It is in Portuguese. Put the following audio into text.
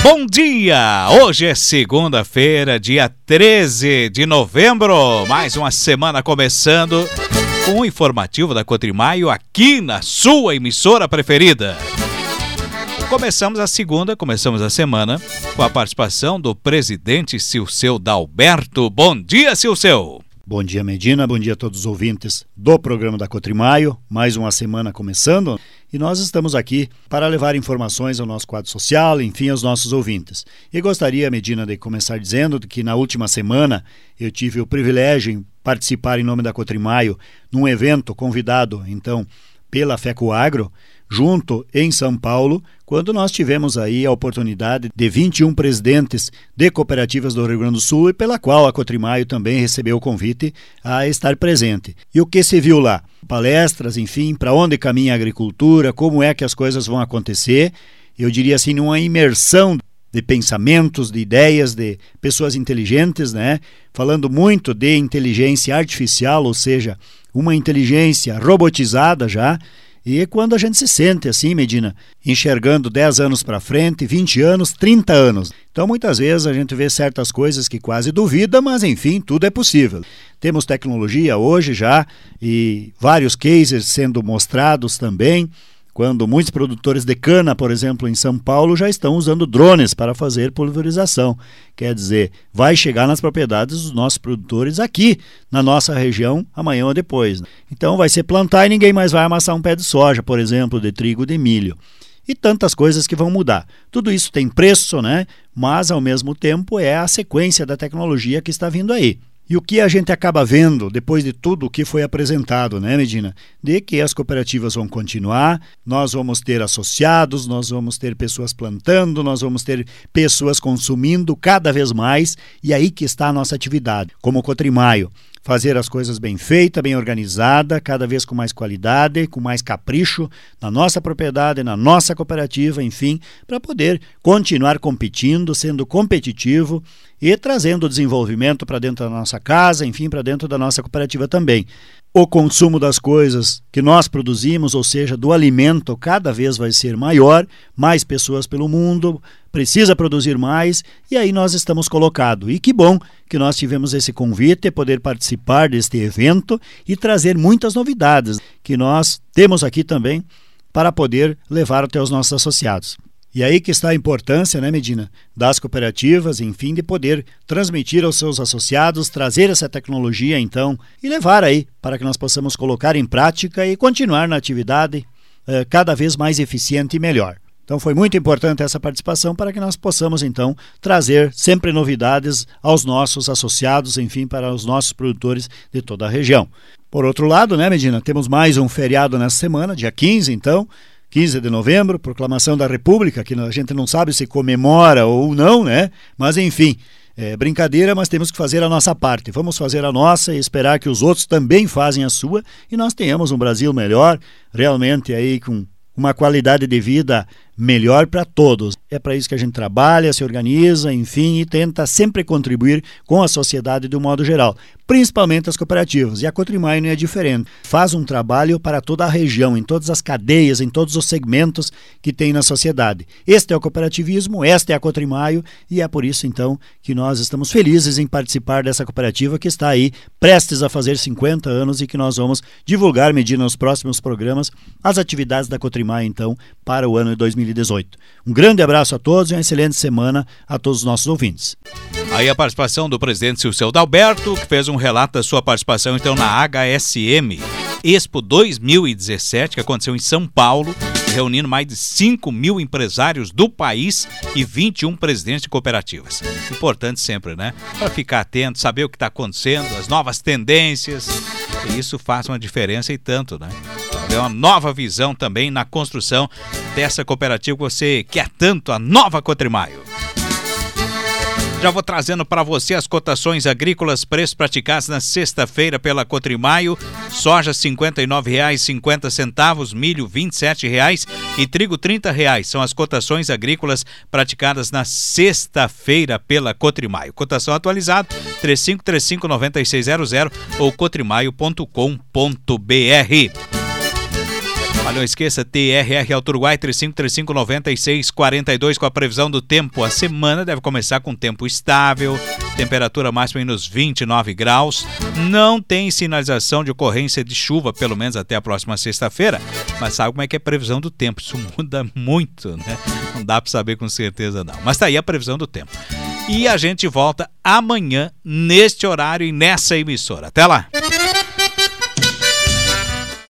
Bom dia! Hoje é segunda-feira, dia 13 de novembro. Mais uma semana começando com o informativo da Cotrimaio aqui na sua emissora preferida. Começamos a semana com a participação do presidente Silceu Dalberto. Bom dia, Silceu! Bom dia, Medina, bom dia a todos os ouvintes do programa da Cotrimaio. Mais uma semana começando e nós estamos aqui para levar informações ao nosso quadro social, enfim, aos nossos ouvintes. E gostaria, Medina, de começar dizendo que na última semana eu tive o privilégio de participar em nome da Cotrimaio num evento convidado, então, pela FECOAGRO, junto em São Paulo, quando nós tivemos aí a oportunidade de 21 presidentes de cooperativas do Rio Grande do Sul e pela qual a Cotrimaio também recebeu o convite a estar presente. E o que se viu lá? Palestras, enfim, para onde caminha a agricultura, como é que as coisas vão acontecer, eu diria assim, numa imersão de pensamentos, de ideias, de pessoas inteligentes, né? Falando muito de inteligência artificial, ou seja, uma inteligência robotizada já. E quando a gente se sente assim, Medina, enxergando 10 anos para frente, 20 anos, 30 anos. Então, muitas vezes a gente vê certas coisas que quase duvida, mas enfim, tudo é possível. Temos tecnologia hoje já e vários cases sendo mostrados também, quando muitos produtores de cana, por exemplo, em São Paulo, já estão usando drones para fazer pulverização. Quer dizer, vai chegar nas propriedades dos nossos produtores aqui, na nossa região, amanhã ou depois. Então vai ser plantar e ninguém mais vai amassar um pé de soja, por exemplo, de trigo, de milho. E tantas coisas que vão mudar. Tudo isso tem preço, né? Mas, ao mesmo tempo, é a sequência da tecnologia que está vindo aí. E o que a gente acaba vendo depois de tudo o que foi apresentado, né, Medina? De que as cooperativas vão continuar, nós vamos ter associados, nós vamos ter pessoas plantando, nós vamos ter pessoas consumindo cada vez mais, e aí que está a nossa atividade, como Cotrimaio. Fazer as coisas bem feitas, bem organizada, cada vez com mais qualidade, com mais capricho na nossa propriedade, na nossa cooperativa, enfim, para poder continuar competindo, sendo competitivo e trazendo desenvolvimento para dentro da nossa casa, enfim, para dentro da nossa cooperativa também. O consumo das coisas que nós produzimos, ou seja, do alimento, cada vez vai ser maior, mais pessoas pelo mundo, precisa produzir mais, e aí nós estamos colocados. E que bom que nós tivemos esse convite, poder participar deste evento e trazer muitas novidades que nós temos aqui também para poder levar até os nossos associados. E aí que está a importância, né, Medina, das cooperativas, enfim, de poder transmitir aos seus associados, trazer essa tecnologia, então, e levar aí para que nós possamos colocar em prática e continuar na atividade cada vez mais eficiente e melhor. Então foi muito importante essa participação para que nós possamos, então, trazer sempre novidades aos nossos associados, enfim, para os nossos produtores de toda a região. Por outro lado, né, Medina, temos mais um feriado nessa semana, dia 15, então, 15 de novembro, proclamação da República, que a gente não sabe se comemora ou não, né? Mas enfim, é brincadeira, mas temos que fazer a nossa parte. Vamos fazer a nossa e esperar que os outros também façam a sua e nós tenhamos um Brasil melhor, realmente aí com uma qualidade de vida melhor para todos. É para isso que a gente trabalha, se organiza, enfim, e tenta sempre contribuir com a sociedade de um modo geral, principalmente as cooperativas. E a Cotrimaio não é diferente. Faz um trabalho para toda a região, em todas as cadeias, em todos os segmentos que tem na sociedade. Este é o cooperativismo, esta é a Cotrimaio, e é por isso, então, que nós estamos felizes em participar dessa cooperativa que está aí prestes a fazer 50 anos e que nós vamos divulgar, Medina, nos próximos programas, as atividades da Cotrimaio, então, para o ano de 2018. Um grande abraço a todos e uma excelente semana a todos os nossos ouvintes. Aí a participação do presidente Silceu Dalberto, que fez um relato da sua participação então na HSM Expo 2017, que aconteceu em São Paulo, reunindo mais de 5 mil empresários do país e 21 presidentes de cooperativas. Importante sempre, né? Para ficar atento, saber o que está acontecendo, as novas tendências, e isso faz uma diferença e tanto, né? É uma nova visão também na construção dessa cooperativa que você quer tanto, a nova Cotrimaio. Já vou trazendo para você as cotações agrícolas, preços praticados na sexta-feira pela Cotrimaio. Soja R$ 59,50, milho R$ 27,00 e trigo R$ 30,00. São as cotações agrícolas praticadas na sexta-feira pela Cotrimaio. Cotação atualizada 3535-9600 ou cotrimaio.com.br. Olha, não esqueça, TRR Auto Uruguai 3535-9642 com a previsão do tempo. A semana deve começar com tempo estável, temperatura máxima nos 29 graus. Não tem sinalização de ocorrência de chuva, pelo menos até a próxima sexta-feira. Mas sabe como é que é a previsão do tempo? Isso muda muito, né? Não dá para saber com certeza não. Mas tá aí a previsão do tempo. E a gente volta amanhã, neste horário e nessa emissora. Até lá!